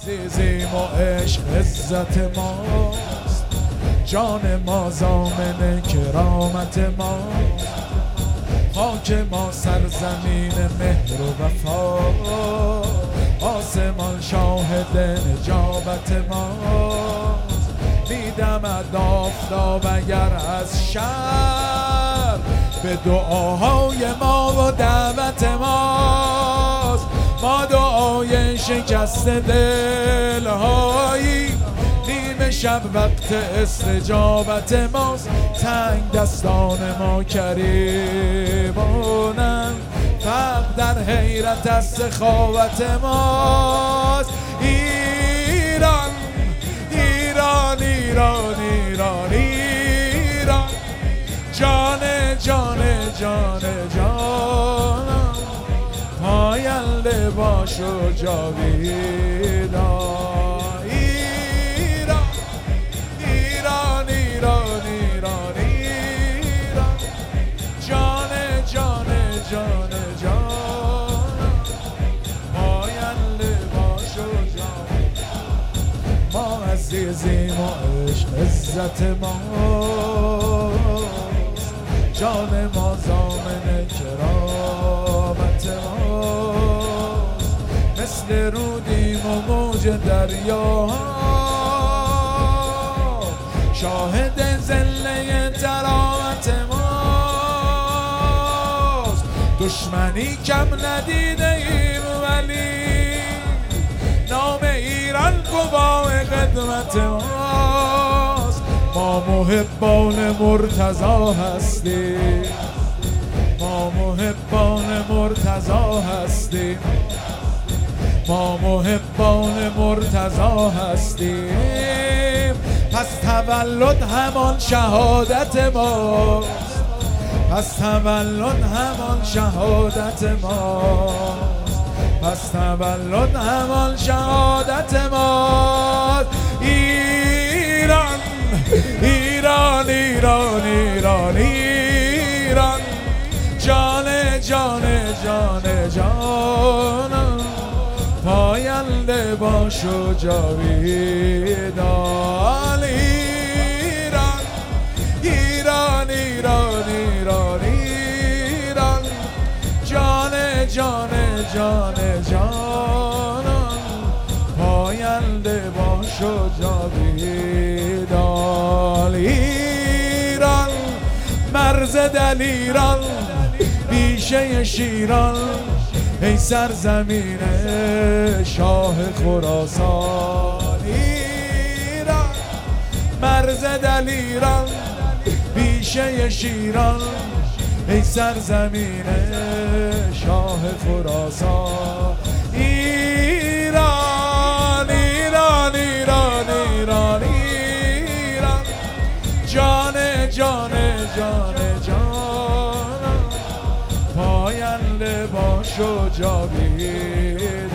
عزیزیم و عشق عزت ماست، جان ما ضامن کرامت ماست، خاک ما سرزمین مهر و وفا، آسمان شاهد نجابت ماست. میدمد آفتاب اگر از شرق، به دعاهای ما و دعوت ماست. ما دعای شکست دلهایی، نیمه شب وقت استجابت ماست. تنگ دستان ما کریمانند، فقر در حیرت از سخاوت ماست. ایران ایران ایران ایران ایران، جان جان جان جانم، پاینده باش و جاویدان. ایران ایران ایران ایران ایران، جان جان جان جانم، پاینده باش و جاویدان. ما عزیزیم و عشق عزت ماست، جان ما ضامن کرامت ماست. مثل رودیم و موج دریاها، شاهد زله تراوت ماست. دشمنی کم ندیده ایم ولی نام ایران گواه خدمت ماست. ما محبان مرتضی هستیم، ما محبان مرتضی هستیم، ما محبان مرتضی هستیم. پس تولد همان شهادت ماست، پس تولد همان شهادت ماست، پس تولد همان شهادت ماست. ایران ایران ایران ایران ایران، جان جان جان جانم، پاینده باش و جاویدان. ایران ایران ایران ایران ایران، جان جان جان جانم، پاینده باش و جاویدان. ایران مرز دلیران، بیشه شیران، ای سرزمین شاه خراسان. ایران مرز دلیران، بیشه شیران، ای سرزمین شاه خراسان. ایران ایران ایران ایران ایران، جان جان جان جانم، پاینده باش و جاوید.